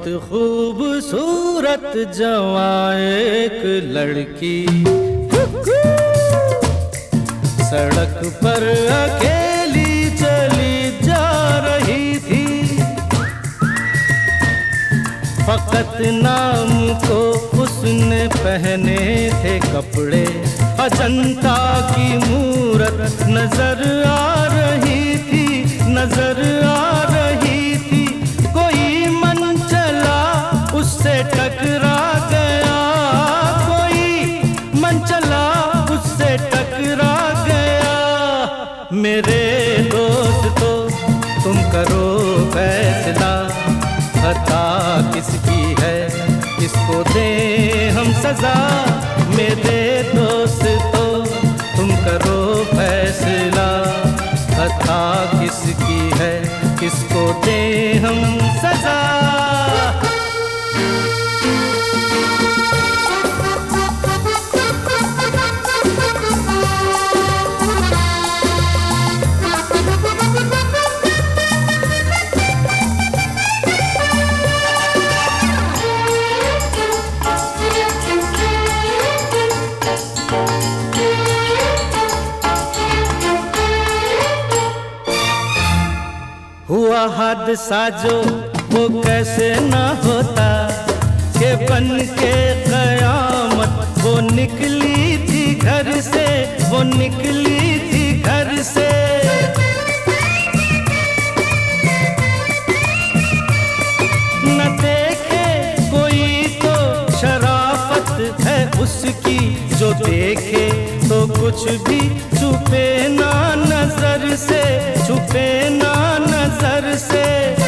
बहुत खूबसूरत जवां एक लड़की सड़क पर अकेली चली जा रही थी। फकत नाम को उसने पहने थे कपड़े, अजंता की मूरत नजर आ रही थी, नजर आ रही थी। कोई मन चला उससे टकरा गया, कोई मन चला उससे टकरा गया। मेरे दोस्त तो तुम करो फैसला, खता किसकी है किसको दें हम सजा। मेरे दोस्त तो तुम करो फैसला, खता किसकी है किसको दें हम सजा। हुआ हादसा जो वो कैसे न होता, के बन के कयामत वो निकली थी घर से, वो निकली थी घर से। न देखे कोई तो शराफत है उसकी, जो देखे तो कुछ भी छुपे ना नजर से, छुपे ना नजर से।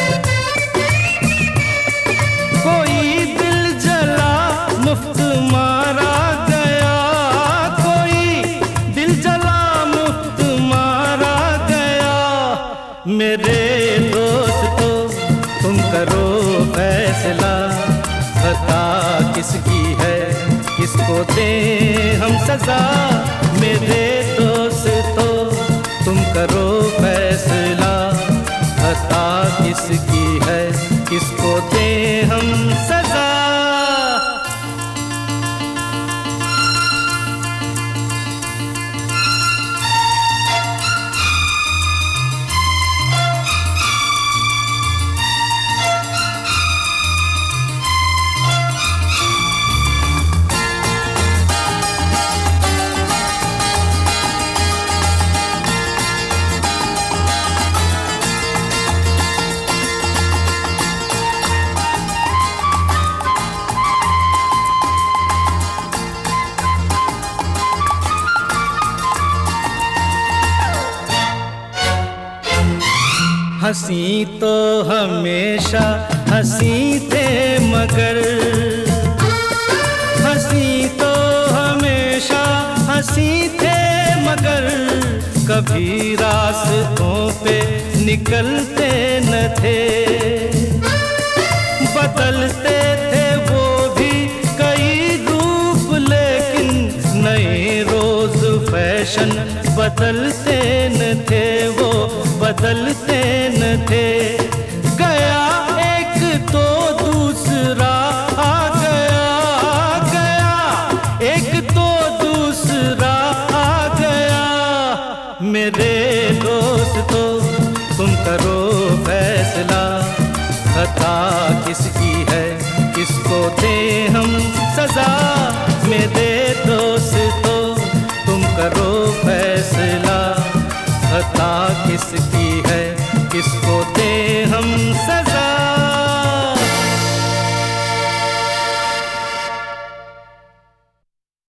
कोई दिल जला मुफ्त मारा गया, कोई दिल जला मुफ्त मारा गया। मेरे दोस्त तो तुम करो फैसला, खता किसकी है किसको दें हम सजा। मेरे दोस्त तो तुम करो फैसला, खता किसकी है किसको दें हम सजा। हंसी तो हमेशा हंसी थे मगर, हंसी तो हमेशा हंसी थे मगर, कभी रास्तों पे निकलते न थे। बदलते थे वो भी कई रूप, लेकिन नए रोज फैशन बदलते न थे, वो बदलते न थे। गया एक तो दूसरा आ गया, गया एक तो दूसरा आ गया। मेरे दोस्त तो तुम करो फैसला, खता किसकी है किसको दें हम सजा। मेरे दोस्त तो तुम करो फैसला, खता किसकी है किसको दें हम सजा।